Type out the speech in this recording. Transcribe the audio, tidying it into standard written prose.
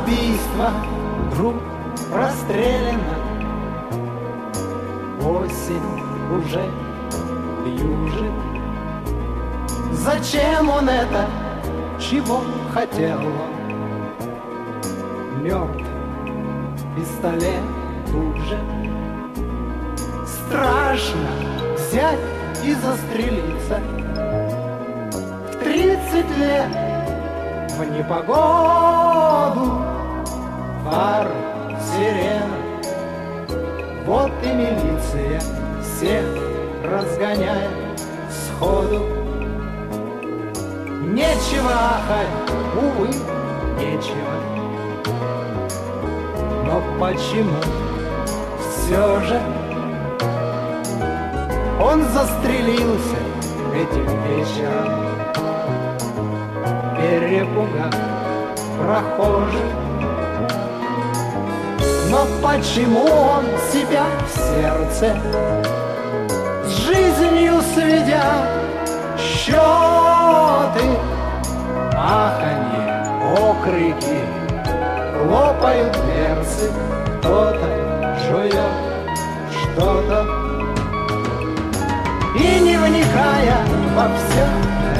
убийства друг расстреляна. Осень уже южит. Зачем он это? Чего хотел он? Мертв, пистолет тут же. Страшно взять и застрелиться. В 30 лет в непогоду фар, сирена. Вот и милиция всех разгоняет сходу. Нечего ахать, увы, нечего. Но почему все же он застрелился этим вечером, перепугав прохожих? Но почему он себя в сердце с жизнью сведя счеты? Аханье, окрики, хлопают дверцы, кто-то жует что-то. И не вникая во все